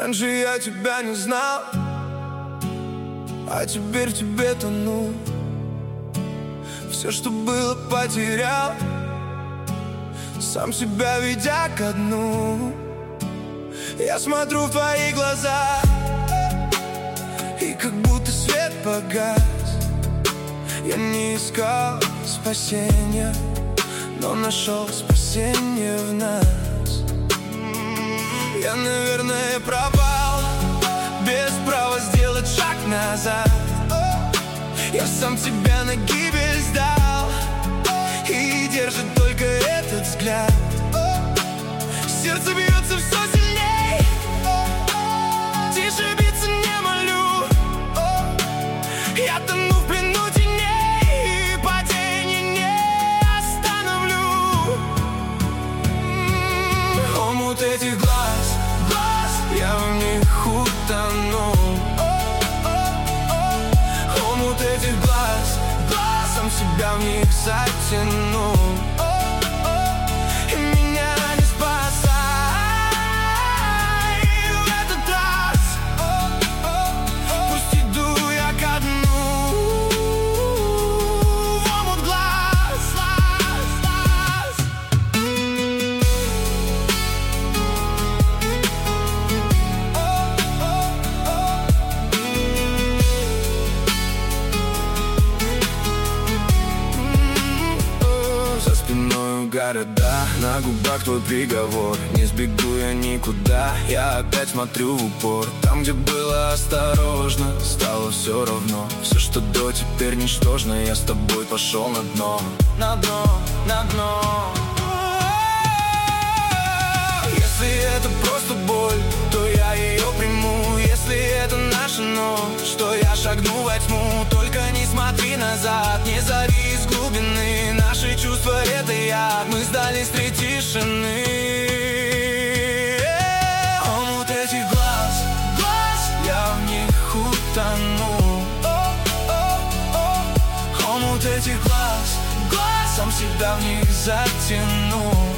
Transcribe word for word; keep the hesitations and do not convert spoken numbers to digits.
Раньше я тебя не знал, а теперь в тебе тону. Все, что было, потерял, сам себя ведя ко дну. Я смотрю в твои глаза, и как будто свет погас. Я не искал спасения, но нашел спасение в нас. Я, наверное, пропал, без права сделать шаг назад. Я сам тебя на гибель сдал, и держит только этот взгляд. Сердце бьется все сильней, тише биться не молю. Я тону в плену теней, и падение не остановлю. Омут этих глаз, глаз, я в них утону. Омут этих глаз, глаз, сам себя в них затяну. И меня не спасай в этот раз. Пусть иду я ко дну в омут глаз, глаз, глаз. За спиной города, на губах твой приговор. Не сбегу я никуда, я опять смотрю в упор. Там, где было осторожно, стало все равно. Все, что до, теперь ничтожно. Я с тобой пошел на дно, на дно, на дно. Если это просто боль, то я ее приму. Если это наша ночь, что я шагну во тьму. Только не смотри назад, не зови из глубины. Наши чувства — это яд, мы сдались три тишины. Омут этих глаз, глаз, я в них утону. Омут этих глаз, глаз, сам себя в них затяну.